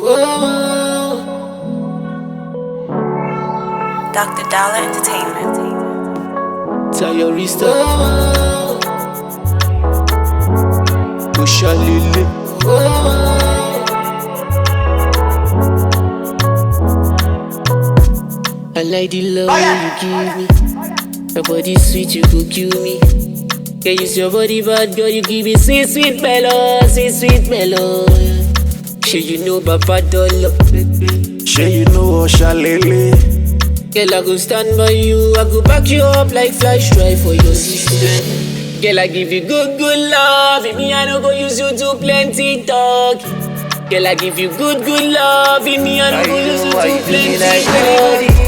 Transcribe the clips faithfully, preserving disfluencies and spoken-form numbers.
Doctor Dollar Entertainment. Tayarista Oshalele I like the love you give me. Your body sweet, you go kill me. Yeah, use your body bad, girl, you give me sweet, sweet melon, sweet, sweet melon. Sure you know Papa Dollar. Sure you know Oshalele. Girl, I go stand by you, I go back you up like flash drive for your sister. Girl, I give you good, good love. In me, I don't go use you to plenty talk. Girl, I give you good, good love. In me, I don't go use you to plenty talk.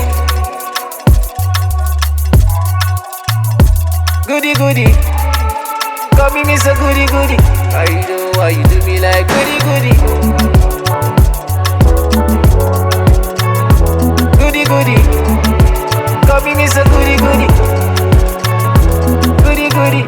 Goody, goody. Call me Mister Goody, goody. I know why you do me like goody, goody. Goody, goody. Call me Mister Goody, goody. Goody, goody.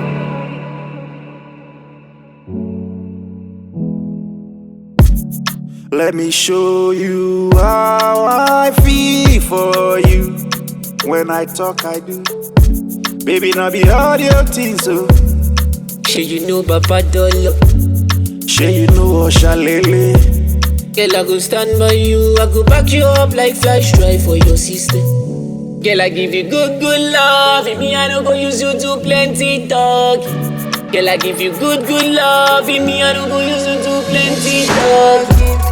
Let me show you how I feel for you. When I talk, I do. Baby, now be all your things, so. Sure you know Papa Dollar. Sure you know Oshalele. Girl, I go stand by you, I go back you up like flash drive for your sister. Girl, I give you good, good love. In me, I don't go use you to plenty talk. Girl, I give you good, good love. In me, I don't go use you to plenty talk.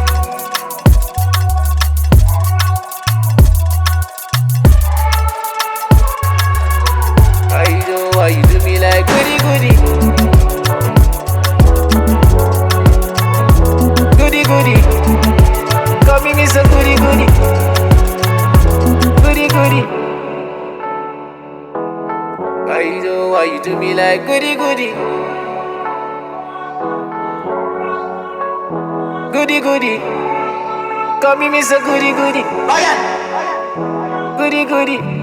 I know why you do me like goody, goody. Goody, goody. Call me Mister Goody, goody. Goody, goody. I know why you do me like goody, goody. Goody, goody. Call me Mister Goody, goody. Goody, goody.